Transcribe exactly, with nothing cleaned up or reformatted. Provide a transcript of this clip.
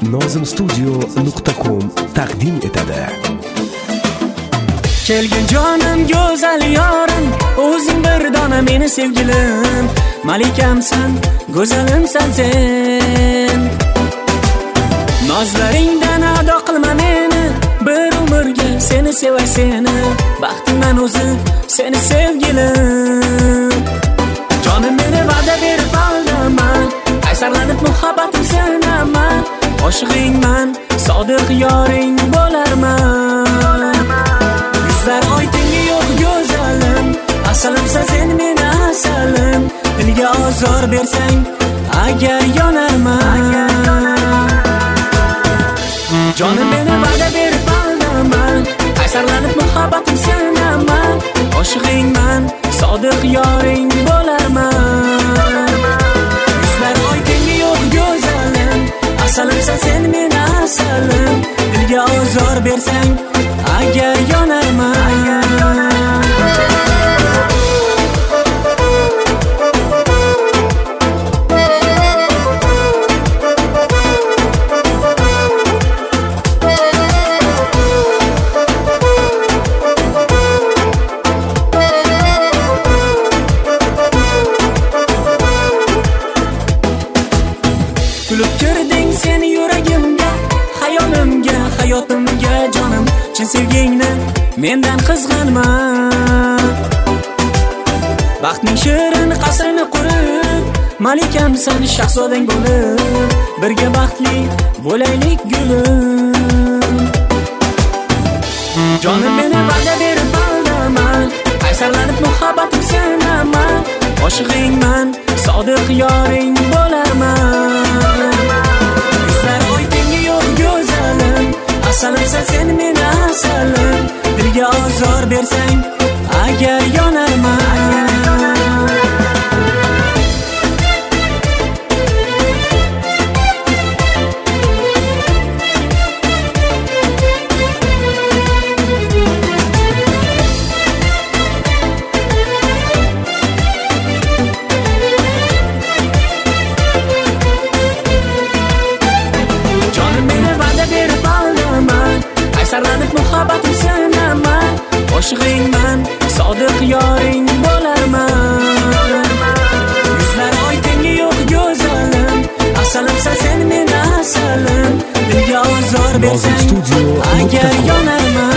nozim studio nuqta com taqdim etadi. Kelgin jonim go'zal yorim, o'zing bir dona meni sevgilim, malikamsan, go'zalimsan sen. Nozlaringdan ado qilma meni, bir umrga seni sevay seni, baxtimdan o'zi seni sevgilim. Jonim meni va'da berib aldaman, qaysarlanib muhabbatim sanaman, oshig'ingman, sodiq yoring bo'larman. Yuzlar oy tengi yo'q go'zalim, asalimsan sen meni asalim, dilga ozor bersang agar yonarman. Jonim meni va'da berib aldaman, qaysarlanib muhabbatim sanaman, oshig'ingman, sodiq yoring bo'larman. Yuzlar oy tengi yo'q go'zalim, asalimsan sen meni asalim, dilga ozor bersang agar yonarman. Kulib kirding sen yuragimga, hayolimga, hayotimga jonim, chin sevgingni mendan qizg'anma. Baxtning shirin qasrini qurib, malikamsan shahzodang bo'lib, birga baxtli bo'laylik gulim. Jonim meni va'da berib aldaman, qaysarlanib muhabbatim sanaman, oshig'ingman, sodiq yoring bo'larman. Yuzlar oy tengi yo'q go'zalim, asalimsan sen meni asalim, dilga ozor bersang agar yonarman. Qaysarlanib muhabbatim sanaman, oshig'ingman, sodiq yoring bo'larman. Yuzlar oy tengi yo'q go'zalim, asalimsan sen meni asalim, dilga ozor bersang agar yonarman.